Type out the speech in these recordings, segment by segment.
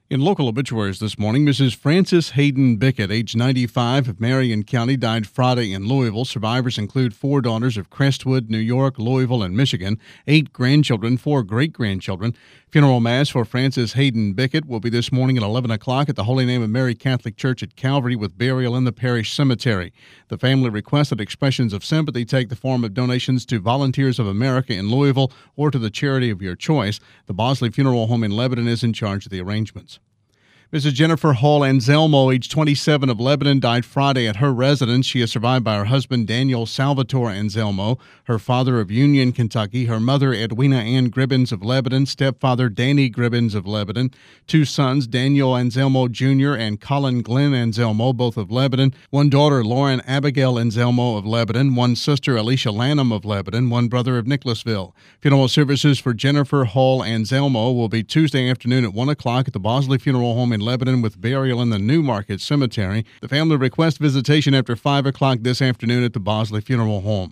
In local obituaries this morning, Mrs. Frances Hayden Bickett, age 95, of Marion County, died Friday in Louisville. Survivors include 4 daughters of Crestwood, New York, Louisville, and Michigan, 8 grandchildren, 4 great-grandchildren. Funeral mass for Frances Hayden Bickett will be this morning at 11 o'clock at the Holy Name of Mary Catholic Church at Calvary, with burial in the parish cemetery. The family requests that expressions of sympathy take the form of donations to Volunteers of America in Louisville or to the charity of your choice. The Bosley Funeral Home in Lebanon is in charge of the arrangements. Mrs. Jennifer Hall Anselmo, age 27, of Lebanon, died Friday at her residence. She is survived by her husband, Daniel Salvatore Anselmo, her father of Union, Kentucky, her mother, Edwina Ann Gribbins of Lebanon, stepfather, Danny Gribbins of Lebanon, 2 sons, Daniel Anselmo Jr. and Colin Glenn Anselmo, both of Lebanon, 1 daughter, Lauren Abigail Anselmo of Lebanon, 1 sister, Alicia Lanham of Lebanon, 1 brother of Nicholasville. Funeral services for Jennifer Hall Anselmo will be Tuesday afternoon at 1 o'clock at the Bosley Funeral Home in Lebanon, with burial in the Newmarket Cemetery. The family requests visitation after 5 o'clock this afternoon at the Bosley Funeral Home.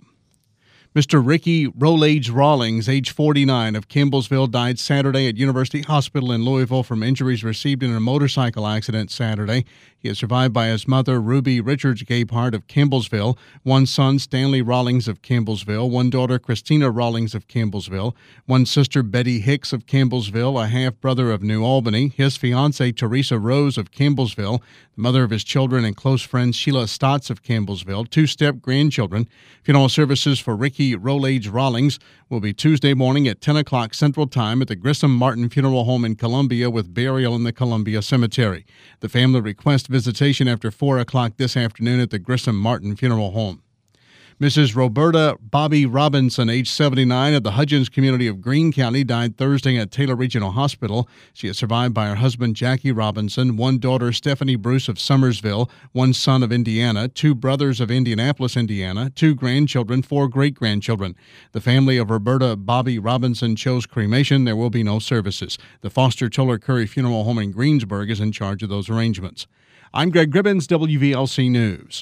Mr. Ricky Rolage Rawlings, age 49, of Campbellsville, died Saturday at University Hospital in Louisville from injuries received in a motorcycle accident Saturday. He is survived by his mother, Ruby Richards Gapehart of Campbellsville, 1 son, Stanley Rawlings of Campbellsville, 1 daughter, Christina Rawlings of Campbellsville, 1 sister, Betty Hicks of Campbellsville, a half-brother of New Albany, his fiancée, Teresa Rose of Campbellsville, the mother of his children and close friend, Sheila Stotts of Campbellsville, 2 step-grandchildren. Funeral services for Ricky Rolage Rawlings will be Tuesday morning at 10 o'clock Central Time at the Grissom Martin Funeral Home in Columbia, with burial in the Columbia Cemetery. The family requests visitation after 4 o'clock this afternoon at the Grissom Martin Funeral Home. Mrs. Roberta Bobby Robinson, age 79, of the Hudgens community of Greene County, died Thursday at Taylor Regional Hospital. She is survived by her husband, Jackie Robinson, 1 daughter, Stephanie Bruce of Summersville, 1 son of Indiana, 2 brothers of Indianapolis, Indiana, 2 grandchildren, 4 great-grandchildren. The family of Roberta Bobby Robinson chose cremation. There will be no services. The Foster Toller Curry Funeral Home in Greensburg is in charge of those arrangements. I'm Greg Gribbins, WVLC News.